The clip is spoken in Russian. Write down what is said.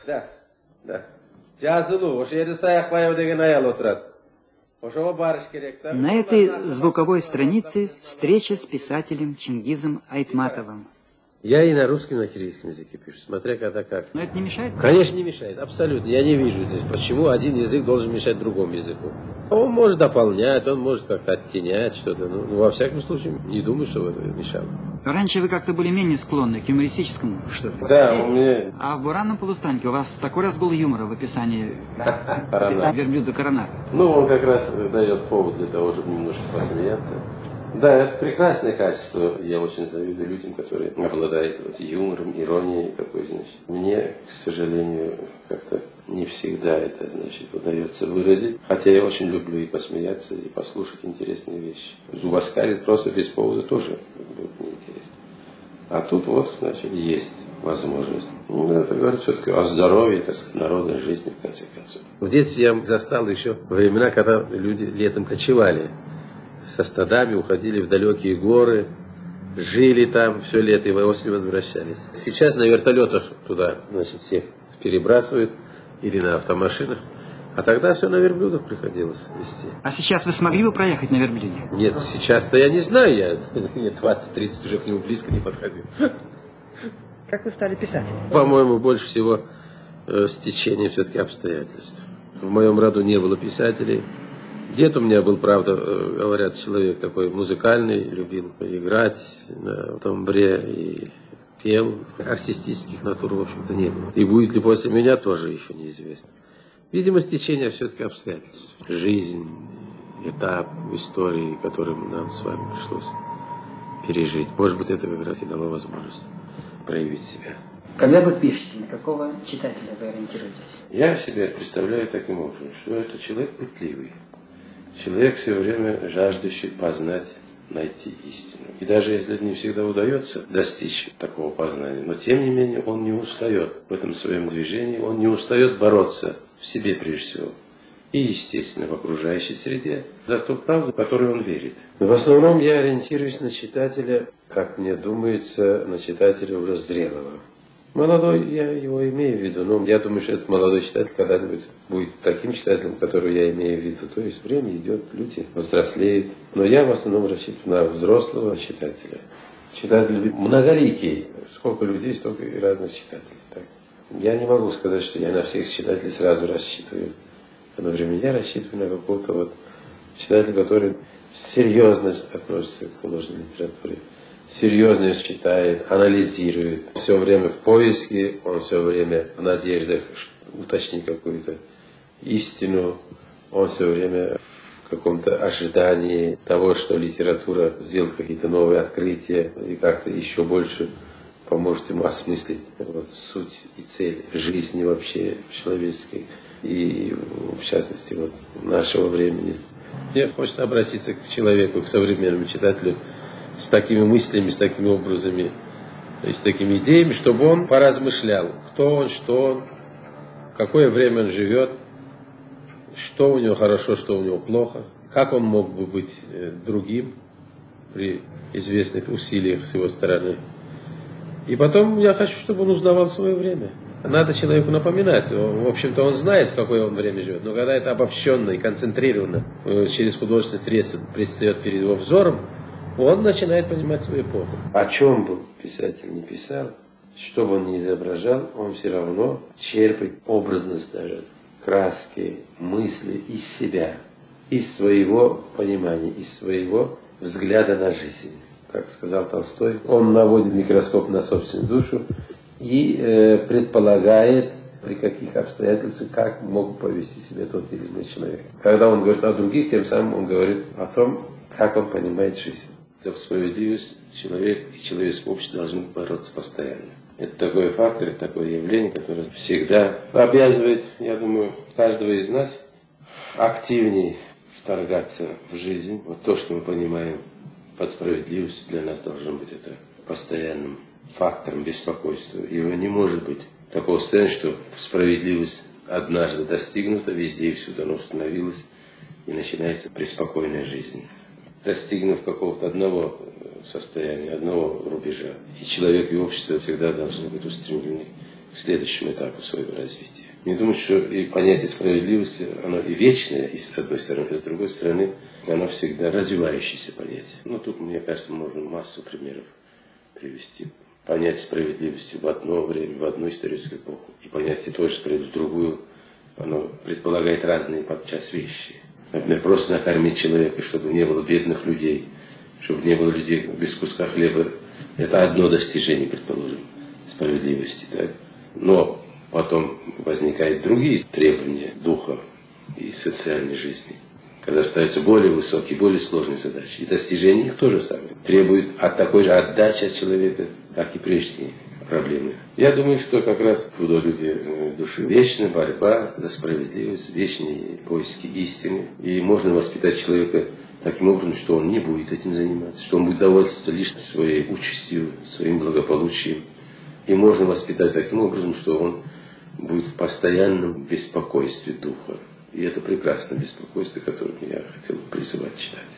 Да, да. Жазылу, ошо жерде Саякбаев деген аял отурат. Ошого барыш керек да. На этой звуковой странице встреча с писателем Чингизом Айтматовым. Я и на русском, и на киргизском языке пишу, смотря когда как. Но это не мешает? Конечно, не мешает, абсолютно. Я не вижу здесь, почему один язык должен мешать другому языку. Он может дополнять, он может как-то оттенять что-то. Ну, во всяком случае, не думаю, что это мешало. Раньше вы как-то были менее склонны к юмористическому, что ли? Да, у меня... А в «Буранном полустанке» у вас такой разгул юмора в описании верблюда Короната. Ну, он как раз дает повод для того, чтобы немножко посмеяться. Да, это прекрасное качество. Я очень завидую людям, которые обладают вот юмором, иронией такой, значит. Мне, к сожалению, как-то не всегда это, значит, удается выразить. Хотя я очень люблю и посмеяться, и послушать интересные вещи. Зубоскалить просто без повода тоже будет неинтересно. А тут вот, значит, есть возможность. Ну, это говорит все-таки о здоровье, так сказать, народной жизни, в конце концов. В детстве я застал еще времена, когда люди летом кочевали. Со стадами уходили в далекие горы, жили там все лето и осенью возвращались. Сейчас на вертолетах туда, значит, всех перебрасывают или на автомашинах. А тогда все на верблюдах приходилось везти. А сейчас вы смогли бы проехать на верблюде? Нет, сейчас-то я не знаю, я мне 20-30 уже к нему близко не подходил. Как вы стали писать? По-моему, больше всего стечение все-таки обстоятельств. В моем роду не было писателей. Дед у меня был, правда, говорят, человек такой музыкальный, любил играть на тамбре и пел. Артистических натур, в общем-то, не было. И будет ли после меня, тоже еще неизвестно. Видимо, стечение все-таки обстоятельств. Жизнь, этап в истории, которым нам с вами пришлось пережить. Может быть, это как раз и дало возможность проявить себя. Когда вы пишете, на какого читателя вы ориентируетесь? Я себе представляю таким образом, что это человек пытливый. Человек все время жаждущий познать, найти истину. И даже если не всегда удается достичь такого познания, но тем не менее он не устает в этом своем движении, он не устает бороться в себе прежде всего. И, естественно, в окружающей среде за ту правду, в которую он верит. Но в основном я ориентируюсь на читателя, как мне думается, на читателя уже зрелого. Молодой, я его имею в виду, но я думаю, что этот молодой читатель когда-нибудь будет таким читателем, которого я имею в виду. То есть время идет, люди взрослеют. Но я в основном рассчитываю на взрослого читателя. Читатель многоликий. Сколько людей, столько и разных читателей. Так. Я не могу сказать, что я на всех читателей сразу рассчитываю. Одновременно я рассчитываю на какого-то вот читателя, который серьезно относится к художественной литературе. Серьезно читает, анализирует. Все время в поиске, он все время в надеждах уточнить какую-то истину. Он все время в каком-то ожидании того, что литература сделает какие-то новые открытия и как-то еще больше поможет ему осмыслить вот, суть и цель жизни вообще человеческой и в частности вот, нашего времени. Мне хочется обратиться к человеку, к современному читателю, с такими мыслями, с такими образами, с такими идеями, чтобы он поразмышлял, кто он, что он, в какое время он живет, что у него хорошо, что у него плохо, как он мог бы быть другим при известных усилиях с его стороны. И потом я хочу, чтобы он узнавал свое время. Надо человеку напоминать. В общем-то, он знает, в какое он время живет. Но когда это обобщенно и концентрированно через художественные средства предстает перед его взором, он начинает понимать свою эпоху. О чем бы писатель не писал, что бы он ни изображал, он все равно черпает образность даже, краски, мысли из себя, из своего понимания, из своего взгляда на жизнь. Как сказал Толстой, он наводит микроскоп на собственную душу и предполагает, при каких обстоятельствах, как мог повести себя тот или иной человек. Когда он говорит о других, тем самым он говорит о том, как он понимает жизнь. За справедливость человек и человеческое общество должны бороться постоянно. Это такой фактор, это такое явление, которое всегда обязывает, я думаю, каждого из нас активнее вторгаться в жизнь. Вот то, что мы понимаем под справедливостью, для нас должно быть это постоянным фактором беспокойства. Его не может быть такого состояния, что справедливость однажды достигнута, везде и всюду она установилась, и начинается преспокойная жизнь. Достигнув какого-то одного состояния, одного рубежа. И человек и общество всегда должны быть устремлены к к следующему этапу своего развития. Не думаю, что и понятие справедливости, оно и вечное, и с одной стороны, и с другой стороны, оно всегда развивающееся понятие. Ну, тут, мне кажется, можно массу примеров привести. Понятие справедливости в одно время, в одну историческую эпоху, и понятие той же справедливости в другую, оно предполагает разные подчас вещи. Например, просто накормить человека, чтобы не было бедных людей, чтобы не было людей без куска хлеба. Это одно достижение, предположим, справедливости. Так? Но потом возникают другие требования духа и социальной жизни, когда ставятся более высокие, более сложные задачи. И достижение их тоже самое. Требует такой же отдачи от человека, как и прежние проблемы. Я думаю, что как раз трудолюбие души, вечная борьба за справедливость, вечные поиски истины. И можно воспитать человека таким образом, что он не будет этим заниматься, что он будет довольствоваться лишь своей участью, своим благополучием. И можно воспитать таким образом, что он будет в постоянном беспокойстве духа. И это прекрасное беспокойство, которое я хотел призывать читать.